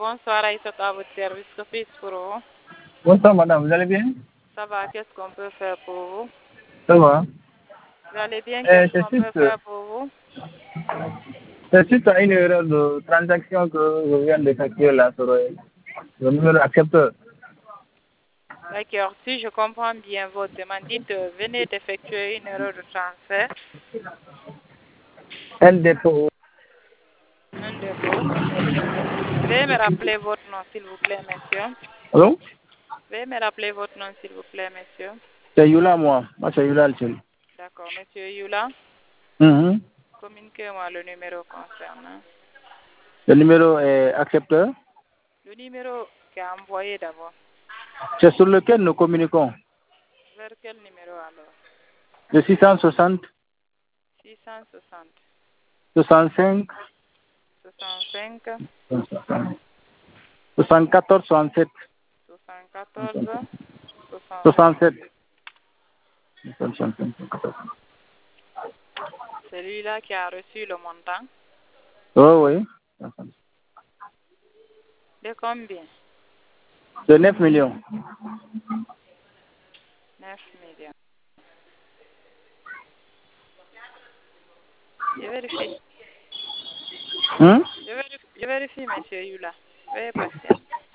Bonsoir Aïssata, à votre service. Que puis-je pour vous? Bonsoir madame, vous allez bien? Ça va, qu'est-ce qu'on peut faire pour vous? Ça va. Vous allez bien, qu'est-ce qu'on peut faire pour vous? C'est suite à une erreur de transaction que je viens d'effectuer là sur le numéro accepteur. D'accord, si je comprends bien votre demande, dites, venez d'effectuer une erreur de transfert, Un dépôt. un dépôt. Veuillez me rappeler votre nom, s'il vous plaît, monsieur. Allô? Veuillez me rappeler votre nom, s'il vous plaît, monsieur. C'est Yula, moi. Moi, c'est Yula Alcel. D'accord, monsieur Yula, Mhm. communiquez-moi le numéro concernant. Le numéro est accepteur. Le numéro qui est envoyé d'abord. C'est sur lequel nous communiquons. Vers quel numéro alors? Le 660 660 65 65 74 67 74 67. 67. Celui-là qui a reçu le montant. Oh, oui. De combien? De 9 millions. 9 millions. Je vérifie. Hein? Je vérifie, monsieur Yula. Veuillez patienter.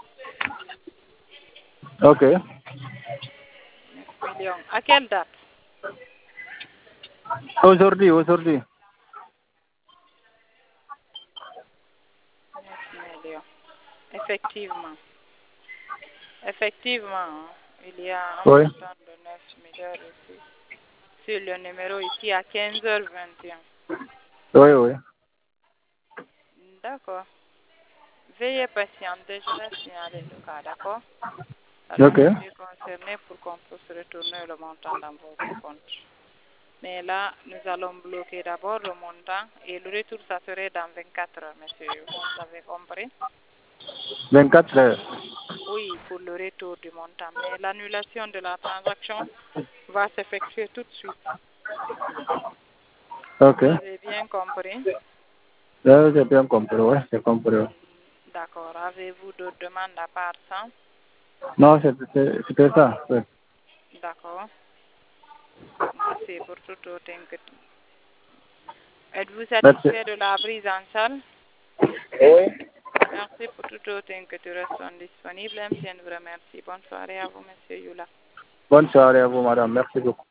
Ok. 9 millions. À quelle date? Aujourd'hui. 9 millions. Effectivement. Effectivement, il y a un Oui. montant de 9 millions reçu sur le numéro ici à 15h21. Oui, oui. D'accord. Veuillez patienter, je vais signaler le cas, d'accord? À Ok. l'entité concernée pour qu'on puisse retourner le montant dans votre compte. Mais là, nous allons bloquer d'abord le montant et le retour, ça serait dans 24 heures, monsieur. Vous avez compris? 24 heures. Oui, pour le retour du montant. Mais l'annulation de la transaction va s'effectuer tout de suite. Ok. Vous avez bien compris? Là, j'ai bien compris, ouais, j'ai compris. Ouais. D'accord. Avez-vous d'autres demandes à part ça? Non, c'était ça. Ouais. D'accord. Merci pour toute votre inquiétude. Êtes-vous Merci. satisfait de la prise en charge? Oui. Merci pour toute votre inquiétude. Restons disponibles. MC vous remercie. Bonne soirée à vous, monsieur Yula. Bonne soirée à vous, madame. Merci beaucoup.